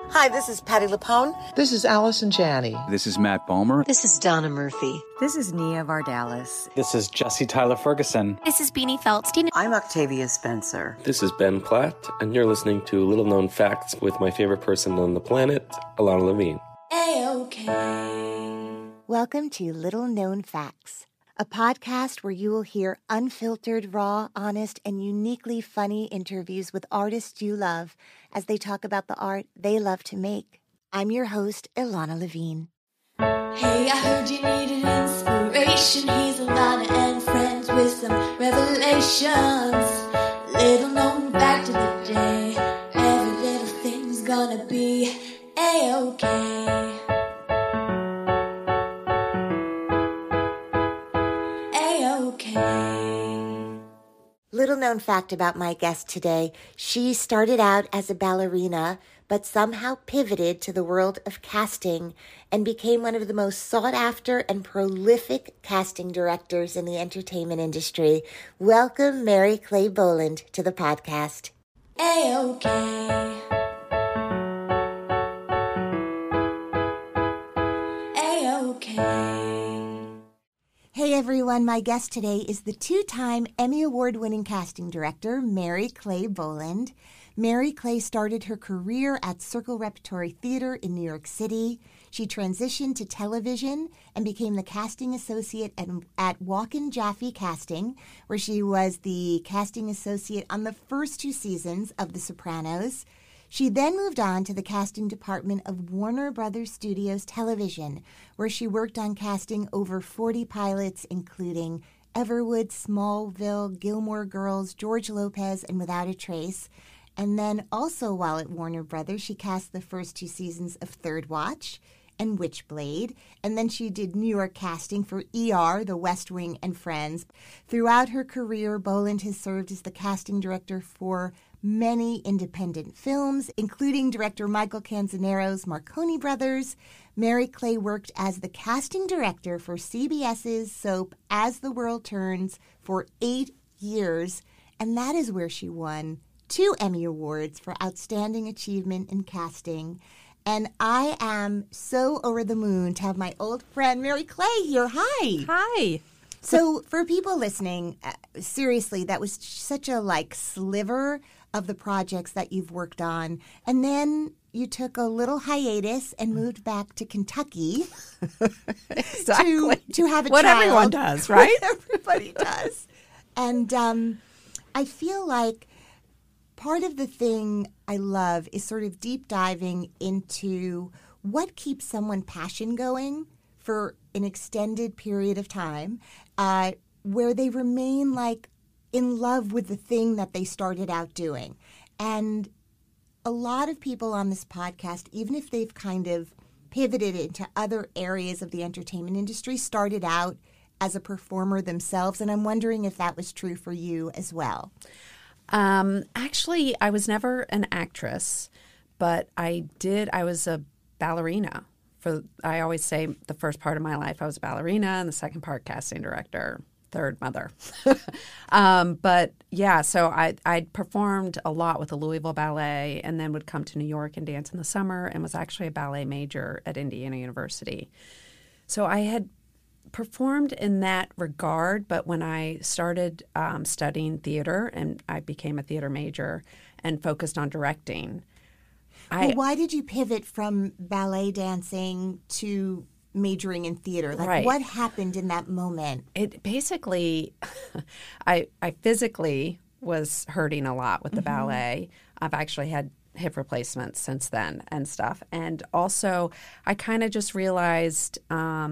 Hi, this is Patti LuPone. This is Allison Janney. This is Matt Balmer. This is Donna Murphy. This is Nia Vardalos. This is Jesse Tyler Ferguson. This is Beanie Feldstein. I'm Octavia Spencer. This is Ben Platt, and you're listening to Little Known Facts with my favorite person on the planet, Ilana Levine. A-OK. Welcome to Little Known Facts, a podcast where you will hear unfiltered, raw, honest, and uniquely funny interviews with artists you love as they talk about the art they love to make. I'm your host, Ilana Levine. Hey, I heard you needed inspiration. He's Ilana and friends with some revelations. Little known fact of the day. Every little thing's gonna be A-OK. Little known fact about my guest today, she started out as a ballerina, but somehow pivoted to the world of casting and became one of the most sought after and prolific casting directors in the entertainment industry. Welcome Mary Clay Boland to the podcast. A-OK. A-OK. Hey everyone, my guest today is the two-time Emmy Award-winning casting director, Mary Clay Boland. Mary Clay started her career at Circle Repertory Theater in New York City. She transitioned to television and became the casting associate at Walken Jaffe Casting, where she was the casting associate on the first two seasons of The Sopranos. She then moved on to the casting department of Warner Brothers Studios Television, where she worked on casting over 40 pilots, including Everwood, Smallville, Gilmore Girls, George Lopez, and Without a Trace. And then also while at Warner Brothers, she cast the first two seasons of Third Watch and Witchblade. And then she did New York casting for ER, The West Wing, and Friends. Throughout her career, Boland has served as the casting director for many independent films, including director Michael Canzonero's Marconi Brothers. Mary Clay worked as the casting director for CBS's soap As the World Turns for 8 years, and that is where she won 2 Emmy Awards for Outstanding Achievement in Casting. And I am so over the moon to have my old friend Mary Clay here. Hi. Hi. So for people listening, seriously, that was such a sliver of the projects that you've worked on. And then you took a little hiatus and moved back to Kentucky exactly. to have a what child. What everyone does, right? What everybody does. And I feel like part of the thing I love is sort of deep diving into what keeps someone passion going for an extended period of time, where they remain in love with the thing that they started out doing. And a lot of people on this podcast, even if they've kind of pivoted into other areas of the entertainment industry, started out as a performer themselves. And I'm wondering if that was true for you as well. Actually, I was never an actress, but I was a ballerina. I always say the first part of my life I was a ballerina and the second part casting director. Third mother. But yeah, so I'd performed a lot with the Louisville Ballet and then would come to New York and dance in the summer and was actually a ballet major at Indiana University. So I had performed in that regard, but when I started studying theater and I became a theater major and focused on directing. Why did you pivot from ballet dancing to majoring in theater? Right. What happened in that moment? It basically, I physically was hurting a lot with the ballet. I've actually had hip replacements since then and stuff. And also, I kind of just realized,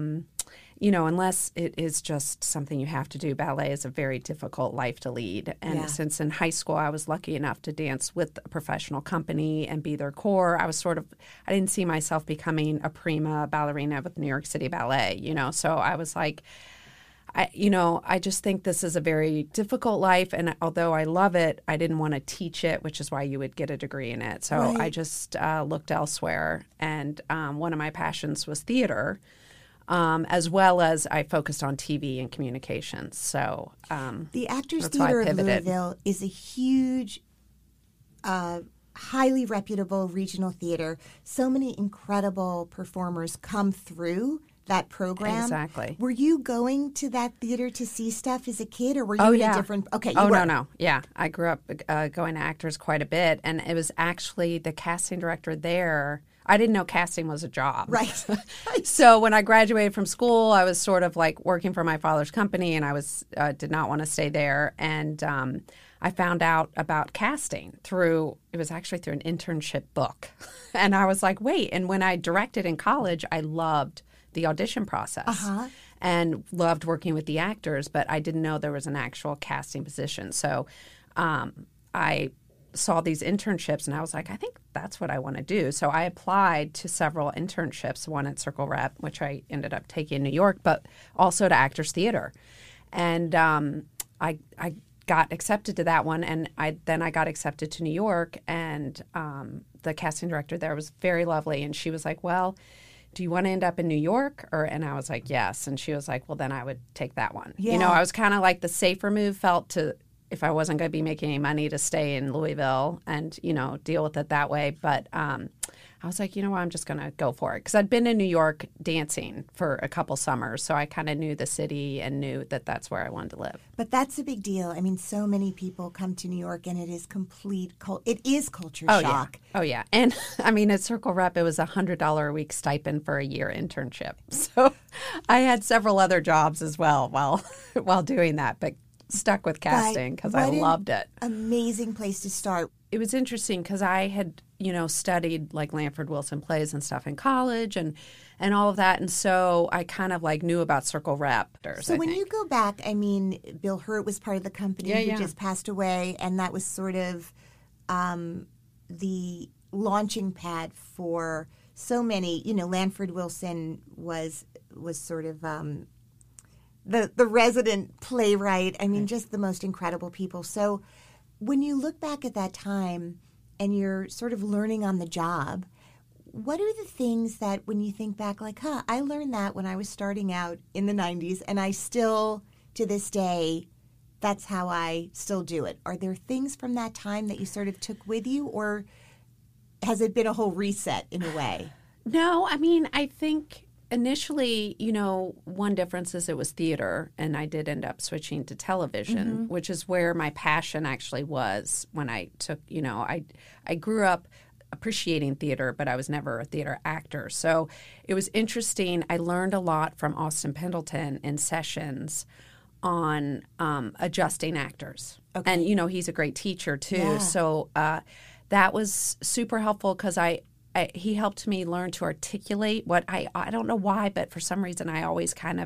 unless it is just something you have to do, ballet is a very difficult life to lead. And since in high school I was lucky enough to dance with a professional company and be their core, I didn't see myself becoming a prima ballerina with New York City Ballet, So I was like, I just think this is a very difficult life. And although I love it, I didn't want to teach it, which is why you would get a degree in it. So I just looked elsewhere. And one of my passions was theater. As well as I focused on TV and communications. So the Actors Theater of Louisville is a huge highly reputable regional theater. So many incredible performers come through that program. Exactly. Were you going to that theater to see stuff as a kid, or were you in a different? Okay. You were. No. Yeah, I grew up going to Actors quite a bit, and it was actually the casting director there. I didn't know casting was a job. Right. So when I graduated from school, I was sort of like working for my father's company, and I was did not want to stay there. And I found out about casting it was actually through an internship book. And I was like, wait. And when I directed in college, I loved the audition process and loved working with the actors, but I didn't know there was an actual casting position. So I saw these internships and I was like, I think that's what I want to do. So I applied to several internships, one at Circle Rep, which I ended up taking in New York, but also to Actors Theater. And I got accepted to that one, and then I got accepted to New York, and the casting director there was very lovely, and she was like, well, do you want to end up in New York? And I was like, yes. And she was like, well, then I would take that one. Yeah. You know, I was kind of like the safer move felt to, if I wasn't going to be making any money, to stay in Louisville and, you know, deal with it that way. But I was like, you know what, I'm just going to go for it. Because I'd been in New York dancing for a couple summers, so I kind of knew the city and knew that that's where I wanted to live. But that's a big deal. I mean, so many people come to New York, and it is it is culture shock. Yeah. Oh, yeah. And, I mean, at Circle Rep, it was $100 a week stipend for a year internship. So I had several other jobs as well while doing that, but stuck with casting because I loved it. Amazing place to start. It was interesting because I had, you know, studied like Lanford Wilson plays and stuff in college and all of that. And so I kind of like knew about Circle Rep. So when you go back, I mean, Bill Hurt was part of the company who just passed away. And that was sort of the launching pad for so many, you know, Lanford Wilson was sort of the resident playwright. I mean, just the most incredible people. So when you look back at that time and you're sort of learning on the job, what are the things that when you think back like, I learned that when I was starting out in the 90s and I still, to this day, that's how I still do it. Are there things from that time that you sort of took with you, or has it been a whole reset in a way? No, I mean, I think initially, you know, one difference is it was theater, and I did end up switching to television, which is where my passion actually was when I took, you know, I grew up appreciating theater, but I was never a theater actor. So it was interesting. I learned a lot from Austin Pendleton in sessions on adjusting actors. Okay. And, you know, he's a great teacher too. Yeah. So that was super helpful because he helped me learn to articulate what I don't know why, but for some reason I always kind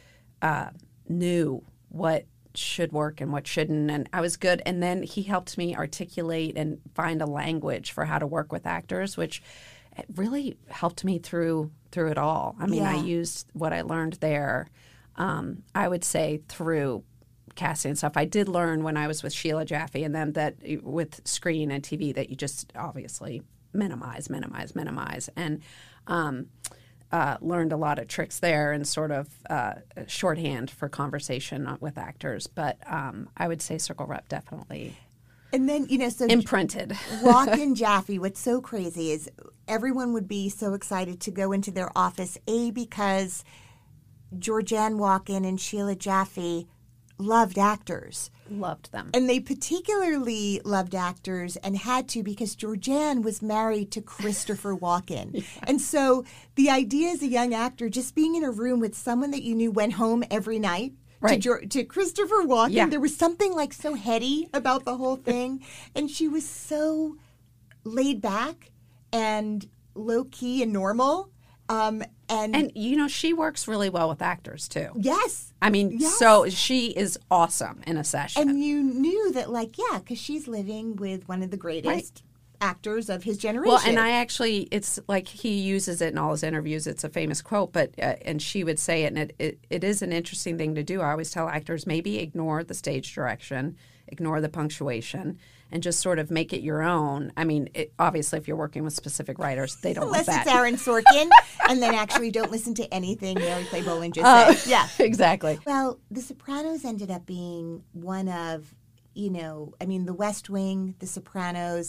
of knew what should work and what shouldn't, and I was good. And then he helped me articulate and find a language for how to work with actors, which really helped me through it all. I mean, I used what I learned there, I would say, through casting and stuff. I did learn when I was with Sheila Jaffe, and then that with screen and TV that you just obviously minimize, and learned a lot of tricks there and sort of shorthand for conversation with actors. But I would say Circle Rep definitely. And then, you know, so imprinted. Walken Jaffe, what's so crazy is everyone would be so excited to go into their office, because Georgianne Walken and Sheila Jaffe loved actors. Loved them. And they particularly loved actors and had to, because Georgianne was married to Christopher Walken. Yeah. And so the idea as a young actor, just being in a room with someone that you knew went home every night, right, to Christopher Walken, there was something like so heady about the whole thing. And she was so laid back and low-key and normal. And you know, she works really well with actors too. Yes. I mean, so she is awesome in a session. And you knew that, like, because she's living with one of the greatest actors of his generation. Well, and it's like he uses it in all his interviews. It's a famous quote, but and she would say it, and it is an interesting thing to do. I always tell actors, maybe ignore the stage direction, ignore the punctuation, and just sort of make it your own. I mean, obviously, if you're working with specific writers, they don't Unless want that. It's Aaron Sorkin, and then actually don't listen to anything Mary Clay Boland just said. Yeah, exactly. Well, The Sopranos ended up being one of, you know, I mean, The West Wing, The Sopranos,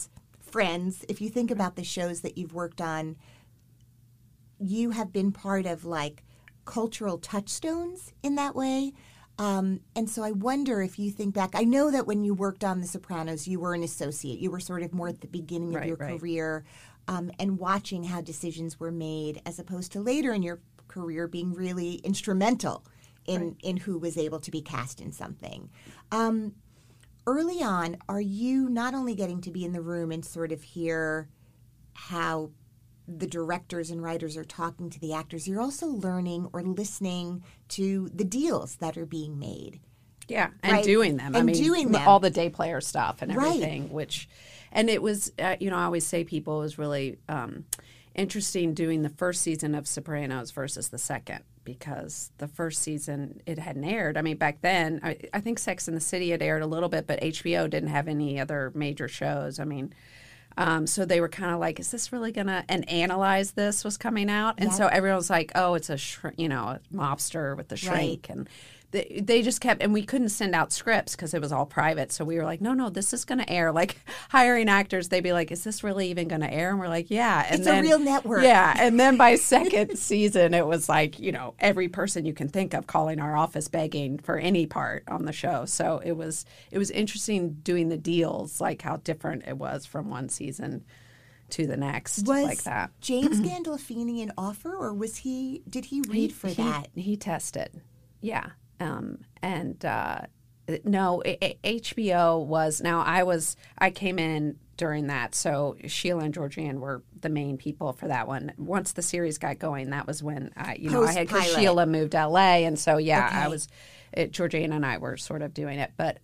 Friends, if you think about the shows that you've worked on, you have been part of like cultural touchstones in that way. And so I wonder if you think back, I know that when you worked on The Sopranos, you were an associate. You were sort of more at the beginning of your career and watching how decisions were made as opposed to later in your career being really instrumental in who was able to be cast in something. Early on, are you not only getting to be in the room and sort of hear how the directors and writers are talking to the actors, you're also learning or listening to the deals that are being made. Yeah, and doing them. Doing them. All the day player stuff and everything, and it was, I always say it was really interesting doing the first season of Sopranos versus the second, because the first season, it hadn't aired. I mean, back then, I think Sex and the City had aired a little bit, but HBO didn't have any other major shows. I mean, so they were kind of like, is this really going to, and Analyze This was coming out. And so everyone was like, oh, it's a mobster with the shrink. And they just kept, and we couldn't send out scripts because it was all private. So we were like, no, this is going to air. Like hiring actors, they'd be like, is this really even going to air? And we're like, yeah. And it's a real network. Yeah. And then by second season, it was like, every person you can think of calling our office begging for any part on the show. So it was interesting doing the deals, like how different it was from one season to the next, like that. James Gandolfini an offer, or did he read for that? He tested. Yeah. No, HBO was, I came in during that, so Sheila and Georgianne were the main people for that one. Once the series got going, that was when because Sheila moved to LA, and so Georgianne and I were sort of doing it, but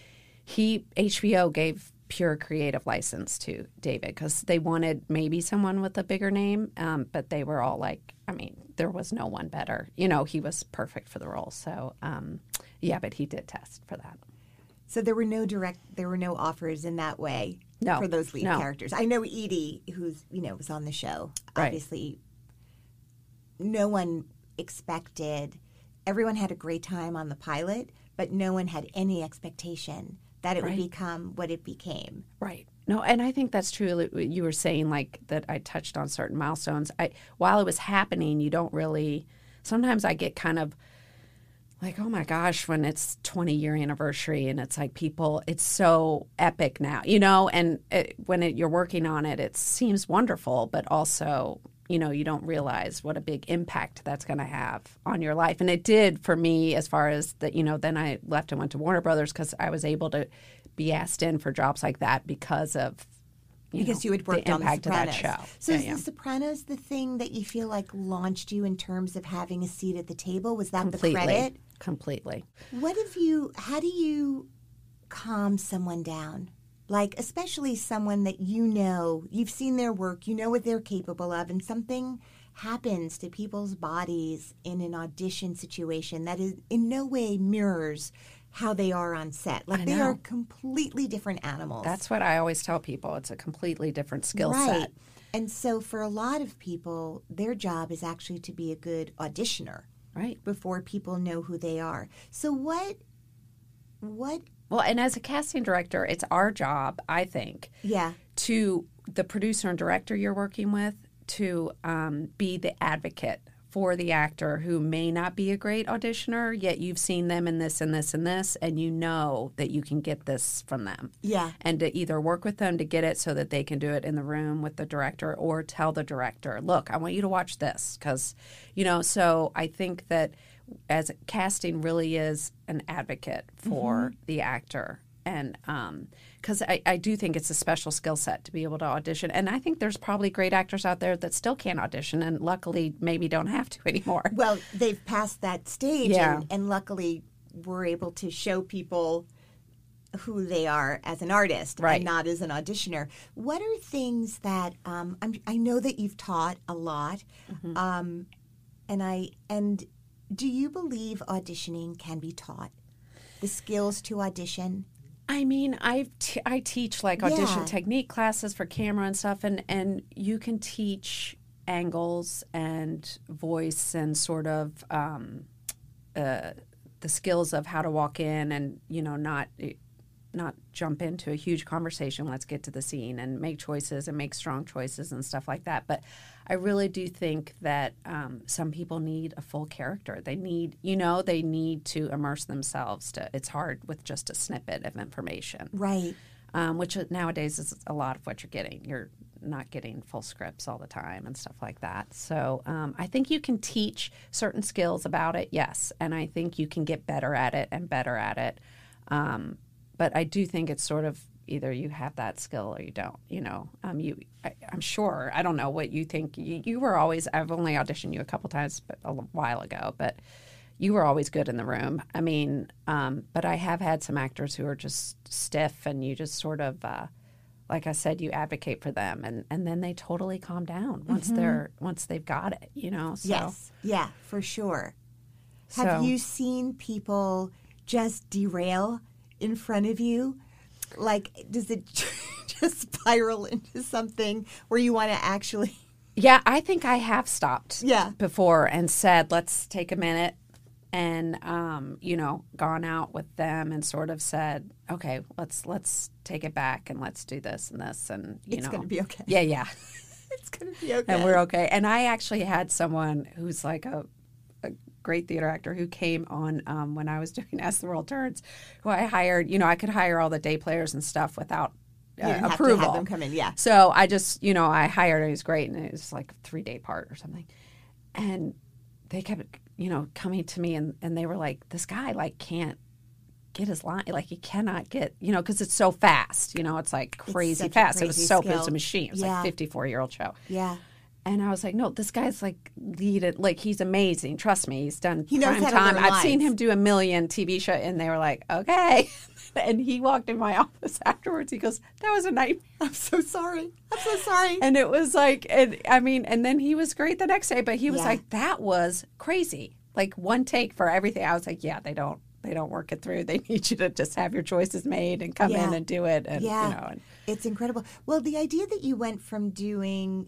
HBO gave pure creative license to David because they wanted maybe someone with a bigger name, but they were all like, there was no one better. He was perfect for the role. So, but he did test for that. So there were no offers in that way for those lead characters. I know Edie, who's, was on the show. Right. Obviously, no one expected, everyone had a great time on the pilot, but no one had any expectation that it would become what it became. Right. No, and I think that's true. You were saying like that I touched on certain milestones. While it was happening, you don't really – sometimes I get kind of like, oh, my gosh, when it's 20-year anniversary and it's like people – it's so epic now, and you're working on it, it seems wonderful, but also – you don't realize what a big impact that's going to have on your life. And it did for me as far as that, then I left and went to Warner Brothers because I was able to be asked in for jobs like that because of, you had worked the on impact The of Sopranos. that show. So is The Sopranos the thing that you feel like launched you in terms of having a seat at the table? Was that the credit? Completely. How do you calm someone down? Like, especially someone that you've seen their work, you know what they're capable of, and something happens to people's bodies in an audition situation that is in no way mirrors how they are on set. Like, they are completely different animals. That's what I always tell people. It's a completely different skill set. And so for a lot of people, their job is actually to be a good auditioner. Right. Before people know who they are. So what Well, and as a casting director, it's our job, I think, to the producer and director you're working with to be the advocate for the actor who may not be a great auditioner, yet you've seen them in this and this and this, and you know that you can get this from them. Yeah. And to either work with them to get it so that they can do it in the room with the director or tell the director, look, I want you to watch this because, so I think that as casting really is an advocate for the actor. And because I do think it's a special skill set to be able to audition. And I think there's probably great actors out there that still can't audition and luckily maybe don't have to anymore. Well, they've passed that stage and luckily we're able to show people who they are as an artist and not as an auditioner. What are things that I know that you've taught a lot, and do you believe auditioning can be taught? The skills to audition? I mean, I teach like audition technique classes for camera and stuff, and you can teach angles and voice and sort of the skills of how to walk in and, not not jump into a huge conversation. Let's get to the scene and make choices and make strong choices and stuff like that. But I really do think that some people need a full character. They need, they need to immerse themselves. It's hard with just a snippet of information. Right. Which nowadays is a lot of what you're getting. You're not getting full scripts all the time and stuff like that. So I think you can teach certain skills about it, yes, and I think you can get better at it and better at it. But I do think it's sort of either you have that skill or you don't. I'm sure. I don't know what you think. You were always. I've only auditioned you a couple times, but a while ago, but. You were always good in the room. I mean, but I have had some actors who are just stiff, and you just sort of, like I said, you advocate for them, and then they totally calm down once they've got it, So. Yes, yeah, for sure. So, have you seen people just derail in front of you? Like, does it just spiral into something where you want to actually? Yeah, I think I have stopped. Yeah. Before and said, let's take a minute. And, gone out with them and sort of said, okay, let's take it back and let's do this and this. And, It's going to be okay. Yeah. It's going to be okay. And we're okay. And I actually had someone who's like a great theater actor who came on when I was doing As the World Turns, who I hired. I could hire all the day players and stuff without you didn't approval. Have to have them come in, yeah. So I just, I hired him. He was great. And it was like a 3-day part or something. And they kept coming to me and they were like, this guy can't get his line, he cannot get, because it's so fast, it's like crazy fast. It was it's a machine. It was like a 54-year-old show. Yeah. And I was like, no, this guy's he's amazing. Trust me, he's done he knows prime time. I've seen him do a million TV shows, and they were like, okay. And he walked in my office afterwards. He goes, that was a nightmare. I'm so sorry. And it was like, and then he was great the next day, but he was like, that was crazy. Like one take for everything. I was like, yeah, they don't work it through. They need you to just have your choices made and come in and do it. And, it's incredible. Well, the idea that you went from doing,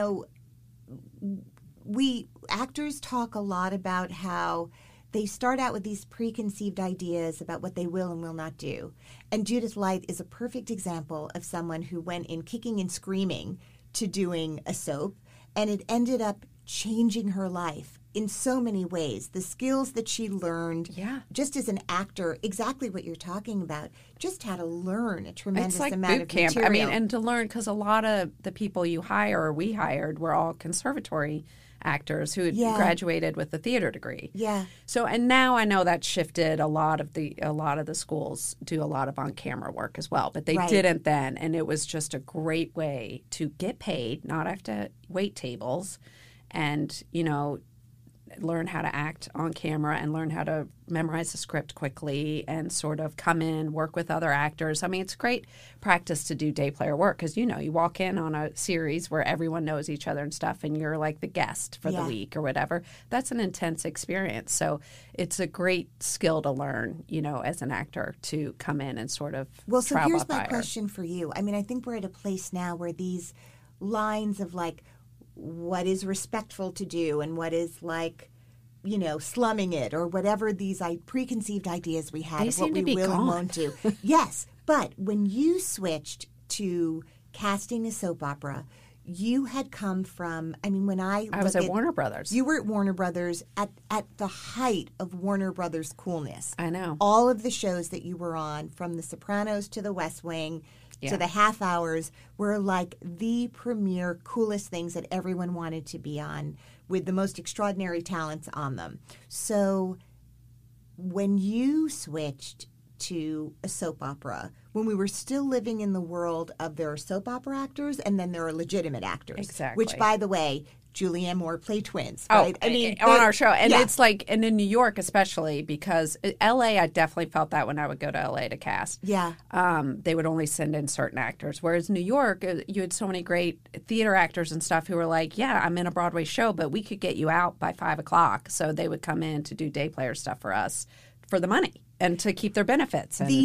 we actors talk a lot about how they start out with these preconceived ideas about what they will and will not do. And Judith Light is a perfect example of someone who went in kicking and screaming to doing a soap, and it ended up changing her life in so many ways. The skills that she learned just as an actor, exactly what you're talking about, just had to learn a tremendous amount of camp. material. And to learn, because a lot of the people you hire or we hired were all conservatory actors who had graduated with a theater degree. Yeah. So, and now I know that shifted. A lot of the schools do a lot of on-camera work as well, but they didn't then, and it was just a great way to get paid, not have to wait tables, and learn how to act on camera and learn how to memorize the script quickly and sort of come in, work with other actors. I mean, it's great practice to do day player work because, you walk in on a series where everyone knows each other and stuff and you're like the guest for the week or whatever. That's an intense experience. So it's a great skill to learn, as an actor to come in and sort of so here's my question for you. I mean, I think we're at a place now where these lines of what is respectful to do and what is slumming it or whatever these preconceived ideas we had of what we will and won't do. Yes, but when you switched to casting a soap opera, you had come from, when I was at Warner Brothers. You were at Warner Brothers at the height of Warner Brothers coolness. I know. All of the shows that you were on, from The Sopranos to The West Wing, to The Half Hours, were like the premier, coolest things that everyone wanted to be on, with the most extraordinary talents on them. So when you switched to a soap opera, when we were still living in the world of there are soap opera actors and then there are legitimate actors. Exactly. Which, by the way, Julianne Moore played twins, right? On our show. And it's and in New York especially, because L.A., I definitely felt that when I would go to L.A. to cast. Yeah. They would only send in certain actors. Whereas New York, you had so many great theater actors and stuff who were like, yeah, I'm in a Broadway show, but we could get you out by 5 o'clock. So they would come in to do day player stuff for us for the money and to keep their benefits. And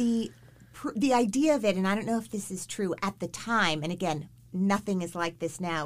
the idea of it, and I don't know if this is true at the time, and again, nothing is like this now,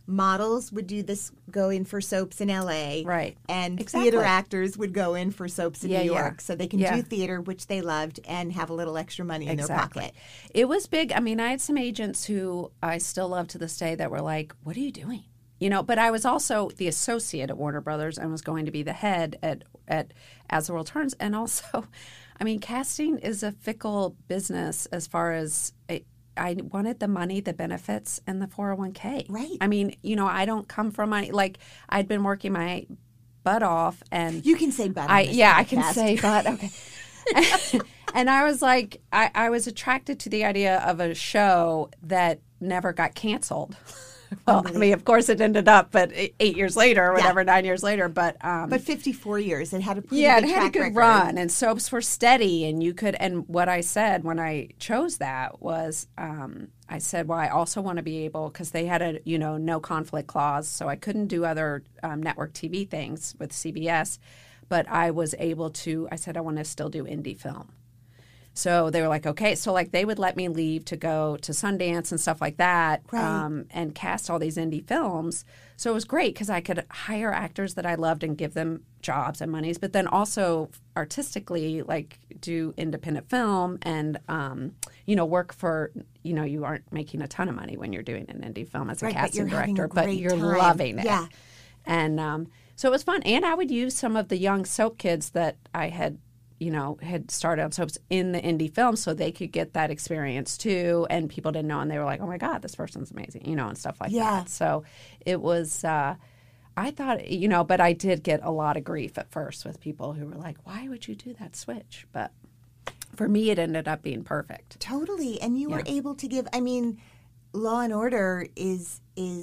models would go in for soaps in L.A. Right. And Exactly. theater actors would go in for soaps in Yeah, New yeah. York. So they can Yeah. do theater, which they loved, and have a little extra money in their pocket. It was big. I mean, I had some agents who I still love to this day that were like, "What are you doing?" You know, but I was also the associate at Warner Brothers and was going to be the head at As the World Turns. And also, I mean, casting is a fickle business as far as I wanted the money, the benefits, and the 401k. Right. I mean, you know, I don't come from like I'd been working my butt off, and You can say butt. I can say butt. Okay. And I was like, I was attracted to the idea of a show that never got canceled. Well, I mean, of course it ended up, but 8 years later or whatever, 9 years later. But 54 years. It had a pretty yeah, good it had a track good record. run, and soaps were steady, and you could. And what I said when I chose that was, I said, well, I also want to be able, because they had a no conflict clause, so I couldn't do other network TV things with CBS, but I was able to. I said I want to still do indie film. So they were like, okay. So like they would let me leave to go to Sundance and stuff like that, Right. and cast all these indie films. So it was great because I could hire actors that I loved and give them jobs and monies, but then also artistically like do independent film and work for you aren't making a ton of money when you're doing an indie film as a Right, but casting you're having a director, but great you're time. loving it. Yeah. And so it was fun. And I would use some of the young soap kids that I had started on soaps in the indie film so they could get that experience too. And people didn't know, and they were like, oh my God, this person's amazing, and stuff like Yeah. that. So it was, I thought, but I did get a lot of grief at first with people who were like, why would you do that switch? But for me, it ended up being perfect. Totally. And you were able to give, I mean, Law and Order is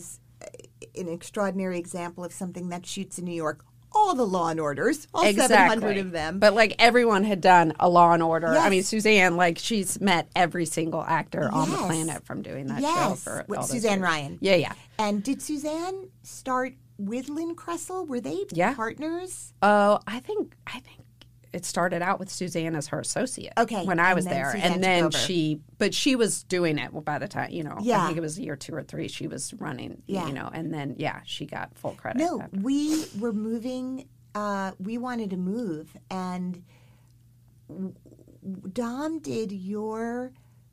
an extraordinary example of something that shoots in New York. All the Law and Orders, all 700 of them. But like everyone had done a Law and Order. Yes. I mean, Suzanne, like she's met every single actor on the Yes. planet from doing that show Yes, for with all those Suzanne years. Ryan. Yeah, yeah. And did Suzanne start with Lynn Kressel? Were they partners? Oh, I think it started out with Suzanne as her associate. Okay, when I and was then there, Suzanne and then took over. she was doing it by the time Yeah. I think it was year 2 or 3. She was running, Yeah. and then she got full credit. No, after. we were moving. We wanted to move, and Dom did your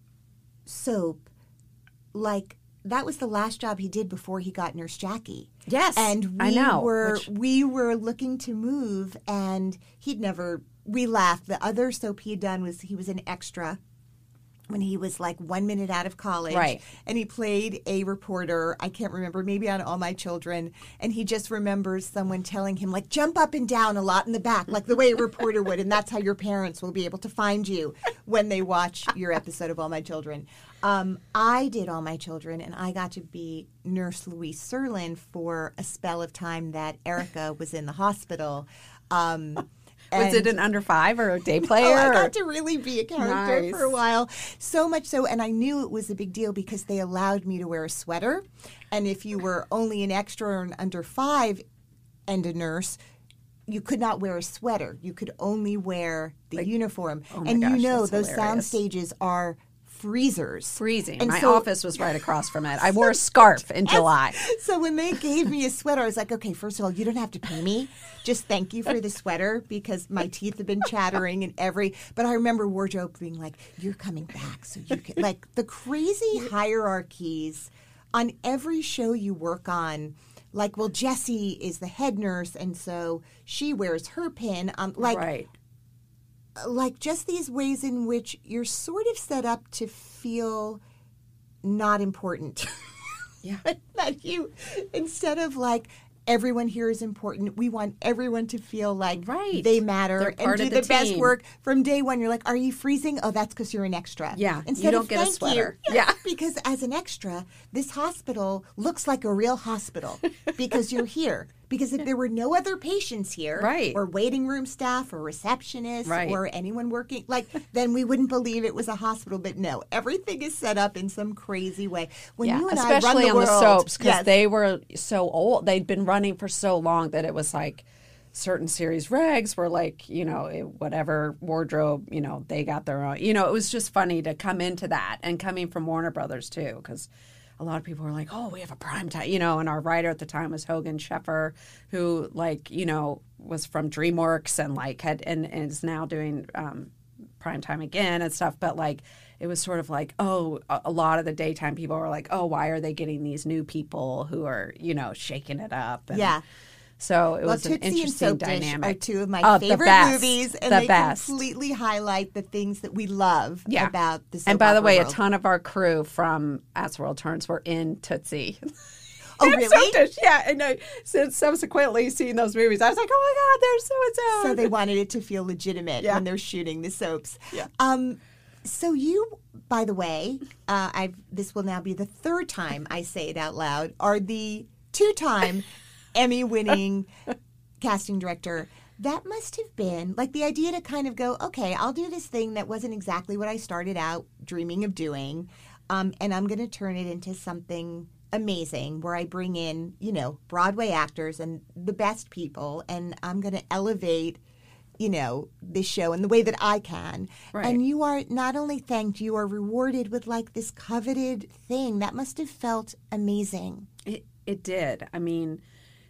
soap like that was the last job he did before he got Nurse Jackie. Yes, and I know. We were looking to move, and he'd never. We laughed. The other soap he had done was he was an extra when he was like 1 minute out of college. Right. And he played a reporter, I can't remember, maybe on All My Children. And he just remembers someone telling him, like, jump up and down a lot in the back, like the way a reporter would. And that's how your parents will be able to find you when they watch your episode of All My Children. I did All My Children, and I got to be Nurse Louise Serlin for a spell of time that Erica was in the hospital. Was it an under 5 or a day player? Oh, I got to really be a character Nice. for a while. So much so, and I knew it was a big deal because they allowed me to wear a sweater. And if you were only an extra or an under 5 and a nurse, you could not wear a sweater. You could only wear the uniform. oh my and gosh, you know that's those sound hilarious. stages are freezers. Freezing. And My so- office was right across from it. I wore a scarf in July. So when they gave me a sweater, I was like, okay, first of all, you don't have to pay me. Just thank you for the sweater because my teeth have been chattering and But I remember wardrobe being like, you're coming back so you can. Like the crazy hierarchies on every show you work on. Like, well, Jessie is the head nurse, and so she wears her pin. Right. Like just these ways in which you're sort of set up to feel not important. Yeah. That you, instead of like, everyone here is important, we want everyone to feel like Right. they matter They're and part do of the the best team. work. From day one, you're like, are you freezing? Oh, that's because you're an extra. Yeah. Instead You don't of, get a "Thank sweater." you." Yeah. Because as an extra, this hospital looks like a real hospital because you're here. Because if there were no other patients here, Right. or waiting room staff, or receptionists, Right. or anyone working, then we wouldn't believe it was a hospital. But no, everything is set up in some crazy way. When you and I run especially the on world, the soaps because yes. they were so old. They'd been running for so long that it was like certain series regs were like, whatever wardrobe, they got their own. It was just funny to come into that and coming from Warner Brothers too because a lot of people were like, oh, we have a prime time, and our writer at the time was Hogan Sheffer, who was from DreamWorks and and is now doing prime time again and stuff. But it was sort of like, oh, a lot of the daytime people were like, oh, why are they getting these new people who are, shaking it up? And yeah. So it was an Tootsie interesting and Soap Dish dynamic. are two of my favorite movies, and they best. completely highlight the things that we love about the soap And by the opera way, world. a ton of our crew from As the World Turns were in Tootsie. Oh, And really? Soap Dish, yeah. And I since subsequently seeing those movies, I was like, oh my God, there's so-and-so. So they wanted it to feel legitimate when they're shooting the soaps. Yeah. So you, by the way, this will now be the third time I say it out loud, are the 2-time Emmy-winning casting director. That must have been the idea to kind of go, okay, I'll do this thing that wasn't exactly what I started out dreaming of doing, and I'm going to turn it into something amazing where I bring in, Broadway actors and the best people, and I'm going to elevate, this show in the way that I can. Right. And you are not only thanked, you are rewarded with this coveted thing. That must have felt amazing. It did. I mean,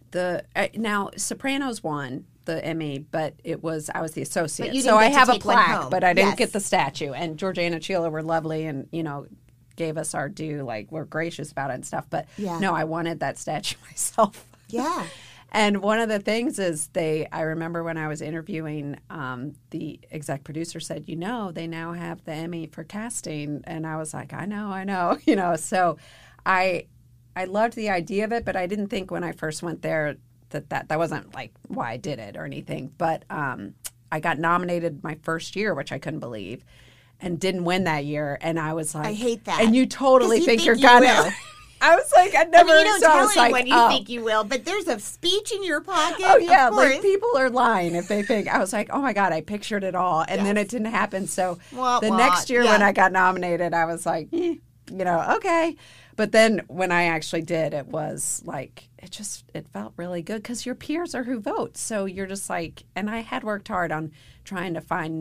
now Sopranos won the Emmy, but I was the associate, But you so didn't I get to have a take one plaque, home. but I didn't Yes. get the statue. And Georgiana and Sheila were lovely, and gave us our due, we're gracious about it and stuff. But no, I wanted that statue myself. Yeah. And one of the things is I remember when I was interviewing, the exec producer said, they now have the Emmy for casting, and I was like, I know, So I loved the idea of it, but I didn't think when I first went there that wasn't why I did it or anything. But I got nominated my first year, which I couldn't believe, and didn't win that year. And I was like, I hate that. And you totally 'Cause you think think you're you gonna. will. I was like, I never. You don't so I tell was anyone like, you think you will, but there's a speech in your pocket. Oh yeah, of course. people are lying if they think. I was like, oh my God, I pictured it all, and then it didn't happen. So Wah, the wah. next year when Yeah. I got nominated, I was like, okay. But then when I actually did, it was it felt really good because your peers are who vote. So you're just and I had worked hard on trying to find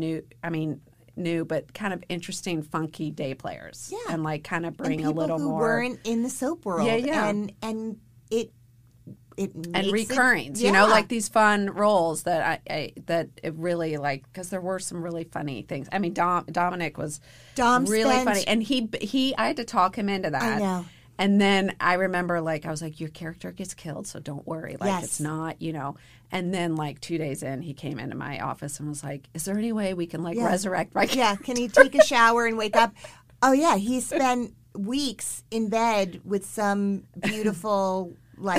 new but kind of interesting, funky day players. Yeah. And kind of bring and a little people who more. weren't in the soap world. Yeah. And it And makes recurrings, it, these fun roles that that it really because there were some really funny things. I mean, Dominic was really spent- funny, and he I had to talk him into that. I know. And then I remember I was like, your character gets killed, so don't worry. Yes. It's not, And then 2 days in, he came into my office and was like, is there any way we can resurrect my character? Yeah, can he take a shower and wake up? Oh yeah, he spent weeks in bed with some beautiful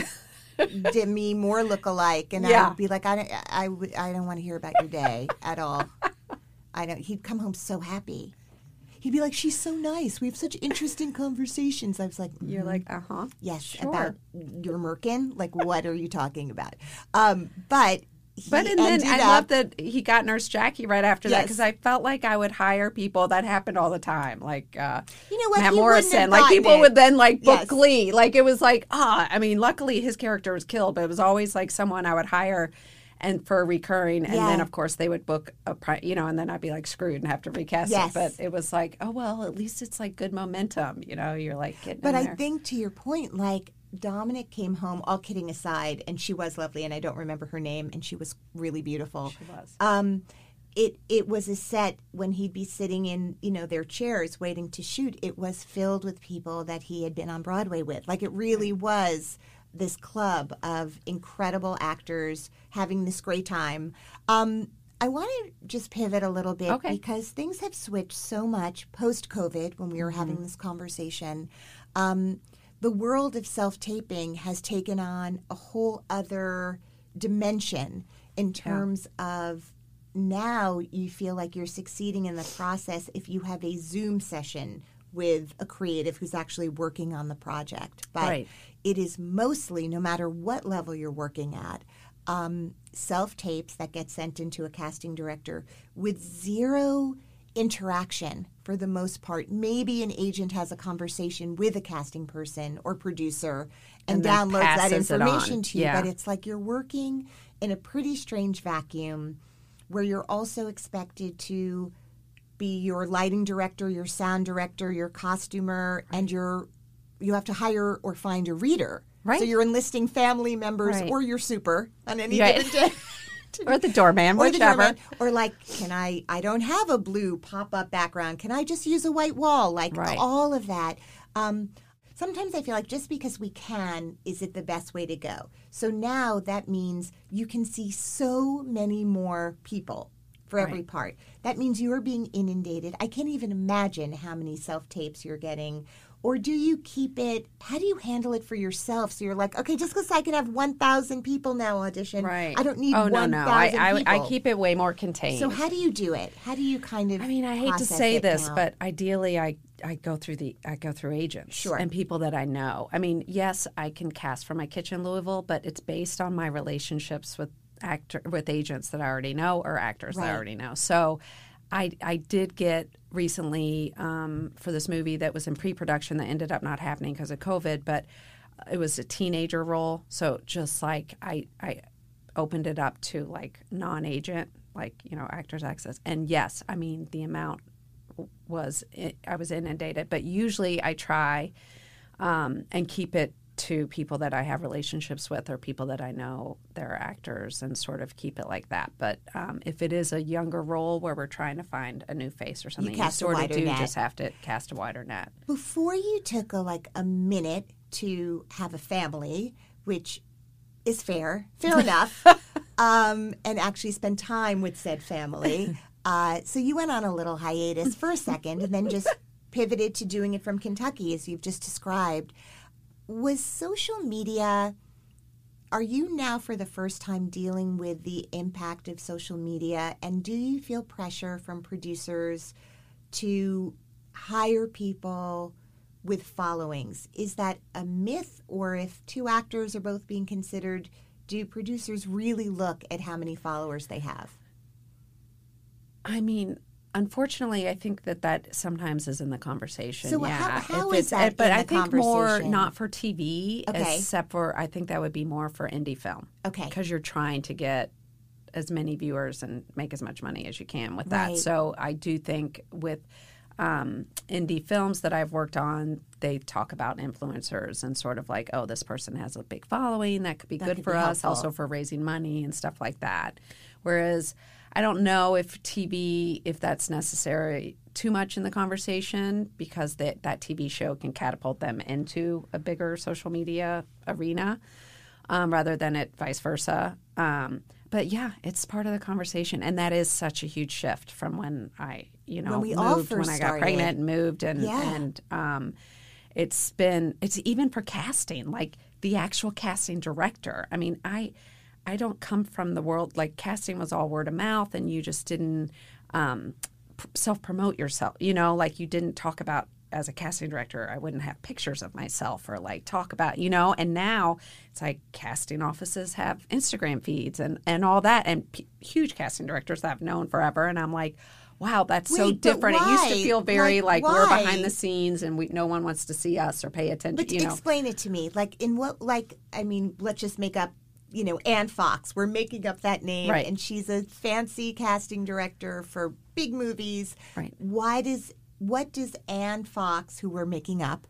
Demi Moore lookalike, and Yeah. I'd be like, I don't want to hear about your day at all. I don't. He'd come home so happy. He'd be like, she's so nice. We have such interesting conversations. I was like, You're like, yes, sure. about your Merkin. What are you talking about? But then I love that he got Nurse Jackie right after that Yes. because I felt like I would hire people. That happened all the time. You know what? Matt He wouldn't have Morrison. gotten People it. would then book Yes. Glee. It was luckily his character was killed, but it was always someone I would hire and for recurring. And Yeah. then, of course, they would book and then I'd be screwed and have to recast Yes. it. But it was oh, well, at least it's good momentum. You're getting But in I there. think to your point, Dominic came home, all kidding aside, and she was lovely, and I don't remember her name, and she was really beautiful. She was. It was a set when he'd be sitting in, their chairs waiting to shoot. It was filled with people that he had been on Broadway with. It really was this club of incredible actors having this great time. I want to just pivot a little bit because things have switched so much post-COVID when we were having this conversation. The world of self-taping has taken on a whole other dimension in terms of now you feel like you're succeeding in the process if you have a Zoom session with a creative who's actually working on the project. But it is mostly, no matter what level you're working at, self-tapes that get sent into a casting director with zero interaction for the most part. Maybe an agent has a conversation with a casting person or producer and then downloads that passes it information on. to you. Yeah. But it's you're working in a pretty strange vacuum where you're also expected to be your lighting director, your sound director, your costumer, and your you have to hire or find a reader. Right. So you're enlisting family members Right. or your super on any Right. given day. Or the doorman, Or the whichever. doorman. Or like, I don't have a blue pop-up background. Can I just use a white wall? Like Right. all of that. Sometimes I feel like just because we can, is it the best way to go? So now that means you can see so many more people for every Right. part. That means you are being inundated. I can't even imagine how many self-tapes you're getting. Or do you keep it, how do you handle it for yourself? So you're like, okay, just because I can have 1,000 people now audition, Right. I don't need Oh, 1,000 no. people. I keep it way more contained. So how do you do it? How do you kind of I mean, I hate to process say it this, now? but ideally, I go through agents Sure. and people that I know. I mean, yes, I can cast from my kitchen in Louisville, but it's based on my relationships with agents that I already know or actors that I Right. already know. So I did get recently for this movie that was in pre-production that ended up not happening because of COVID, but it was a teenager role. So just like I opened it up to like non-agent, like, Actors Access. And yes, I mean, the amount I was inundated, but usually I try and keep it to people that I have relationships with or people that I know they're actors and sort of keep it like that. But if it is a younger role where we're trying to find a new face or something, you cast a sort of wider do net. just have to cast a wider net. Before you took a minute to have a family, which is fair enough, and actually spend time with said family. So you went on a little hiatus for a second and then just pivoted to doing it from Kentucky, as you've just described. Was social media, are you now for the first time dealing with the impact of social media? And do you feel pressure from producers to hire people with followings? Is that a myth? Or if two actors are both being considered, do producers really look at how many followers they have? I mean, unfortunately, I think that sometimes is in the conversation. So yeah. how If is that But in I the think more conversation? not for TV, Okay. except for I think that would be more for indie film. Okay. Because you're trying to get as many viewers and make as much money as you can with that. Right. So I do think with indie films that I've worked on, they talk about influencers and sort of like, oh, this person has a big following. That could be good could for be us, helpful. also for raising money and stuff like that. Whereas I don't know if that's necessary too much in the conversation because that TV show can catapult them into a bigger social media arena rather than it vice versa. But yeah, it's part of the conversation, and that is such a huge shift from when I, When we all moved, first when I got started. pregnant and moved, and Yeah. it's even for casting, like the actual casting director. I mean, I don't come from the world, like casting was all word of mouth and you just didn't self-promote yourself, like you didn't talk about, as a casting director, I wouldn't have pictures of myself or like talk about, and now it's like casting offices have Instagram feeds and all that, and huge casting directors that I've known forever. And I'm like, wow, that's so Wait, but different. It used to why? feel very Like, we're why? behind the scenes and no one wants to see us or pay attention, But explain it to me. Like, in what, let's just make up, Anne Fox. We're making up that name. Right. And she's a fancy casting director for big movies. Right. What does Anne Fox, who we're making up,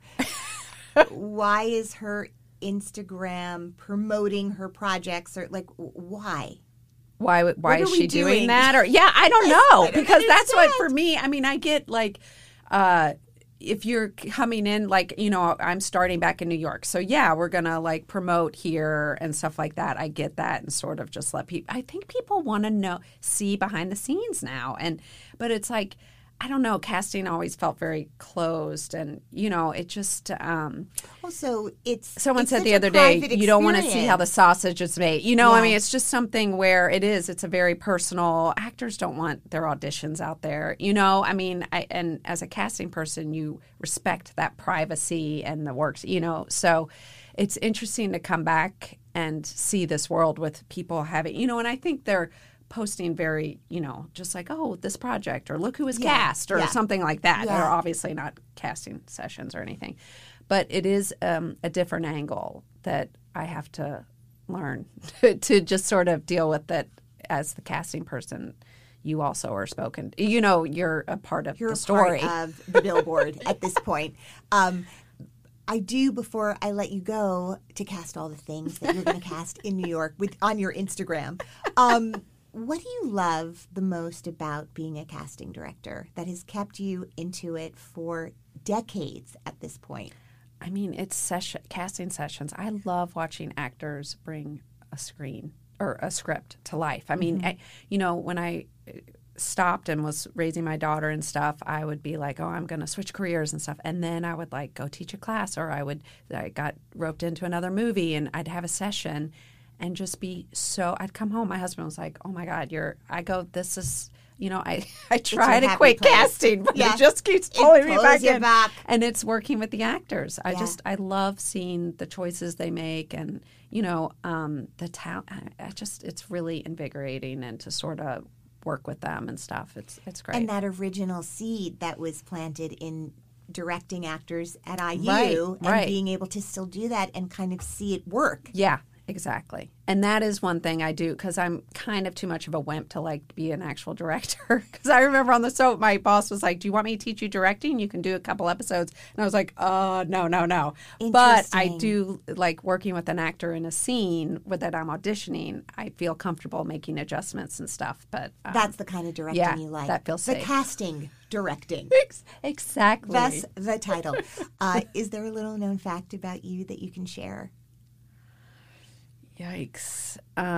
why is her Instagram promoting her projects? Or, why? Why are is we she doing doing? that? Or I don't know, because that's what, understand. for me, I mean, I get like if you're coming in, like, I'm starting back in New York. So yeah, we're going to like promote here and stuff like that. I get that, and sort of just let people, I think people want to see behind the scenes now. But it's like, I don't know, casting always felt very closed, and it just Also, someone it's said such the a other day, private you don't want to see how the experience. sausage is made. I Yeah. mean, it's just something where it's a very personal. Actors don't want their auditions out there. I mean, and as a casting person, you respect that privacy and the works, so it's interesting to come back and see this world with people having, and I think they're posting very, just like, oh, this project, or look who was cast, or yeah. something like that. Yeah. They're obviously not casting sessions or anything. But it is a different angle that I have to learn to just sort of deal with that as the casting person. You also are spoken. You're a part of You're the story. a part of the billboard at this point. I do, before I let you go to cast all the things that you're going to cast in New York on your Instagram, what do you love the most about being a casting director that has kept you into it for decades at this point? I mean, it's casting sessions. I love watching actors bring a screen or a script to life. I mean, when I stopped and was raising my daughter and stuff, I would be like, oh, I'm going to switch careers and stuff. And then I would like go teach a class, or I got roped into another movie and I'd have a session and just be I'd come home. My husband was like, oh my God, this is, I try to quit casting, but it just keeps pulling me back in. And it's working with the actors. I love seeing the choices they make and, the talent. It's really invigorating, and to sort of work with them and stuff. It's great. And that original seed that was planted in directing actors at IU and being able to still do that and kind of see it work. Yeah, exactly. And that is one thing I do, because I'm kind of too much of a wimp to like be an actual director. Because I remember on the soap, my boss was like, do you want me to teach you directing? You can do a couple episodes. And I was like, no. But I do like working with an actor in a scene that I'm auditioning. I feel comfortable making adjustments and stuff. But that's the kind of directing you like. That feels safe. The casting directing. Exactly. That's the title. Is there a little known fact about you that you can share? Yikes.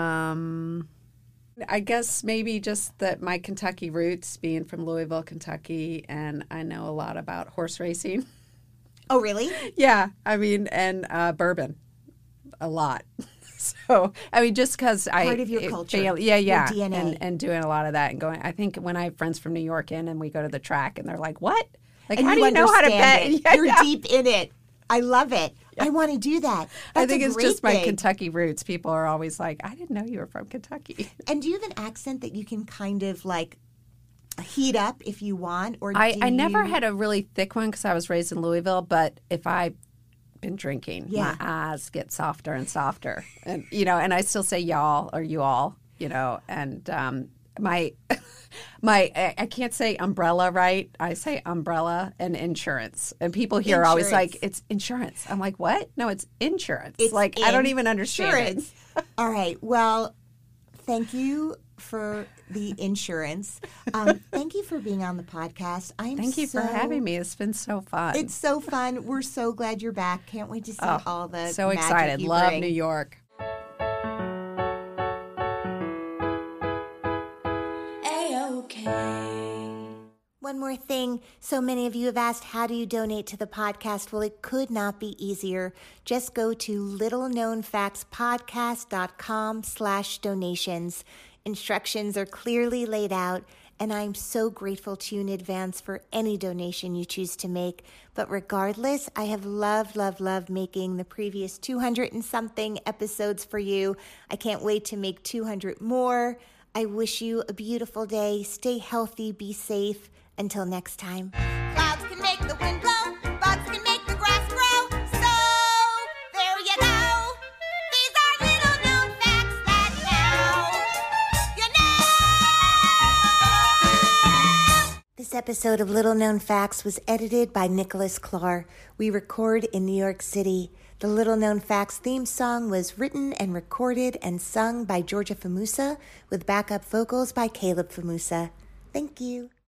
I guess maybe just that my Kentucky roots, being from Louisville, Kentucky, and I know a lot about horse racing. Oh, really? Yeah. I mean, and bourbon. A lot. So, I mean, just because part of your culture. Your DNA. And doing a lot of that and going, I think when I have friends from New York and we go to the track and they're like, what? Like, and how do you know how to bet? Yeah, you're deep in it. I love it. Yeah. I want to do that. I think it's just my Kentucky roots. People are always like, I didn't know you were from Kentucky. And do you have an accent that you can kind of like heat up if you want? Or I never had a really thick one because I was raised in Louisville, but if I've been drinking, my eyes get softer and softer. And, and I still say y'all or you all, and I can't say umbrella right. I say umbrella and insurance. And people here are always like, it's insurance. I'm like, what? No, it's insurance. It's like, I don't even understand it. All right. Well, thank you for the insurance. Thank you for being on the podcast. Thank you for having me. It's been so fun. It's so fun. We're so glad you're back. Can't wait to see all the so magic excited. you Love bring. New York. One more thing. So many of you have asked, how do you donate to the podcast? Well, it could not be easier. Just go to littleknownfactspodcast.com/donations. Instructions are clearly laid out, and I'm so grateful to you in advance for any donation you choose to make. But regardless, I have loved making the previous 200 and something episodes for you. I can't wait to make 200 more. I wish you a beautiful day. Stay healthy, be safe. Until next time. Clouds can make the wind blow, bugs can make the grass grow. So, there you go. These are little known facts that now you know. This episode of Little Known Facts was edited by Nicholas Klar. We record in New York City. The Little Known Facts theme song was written and recorded and sung by Georgia Famusa with backup vocals by Caleb Famusa. Thank you.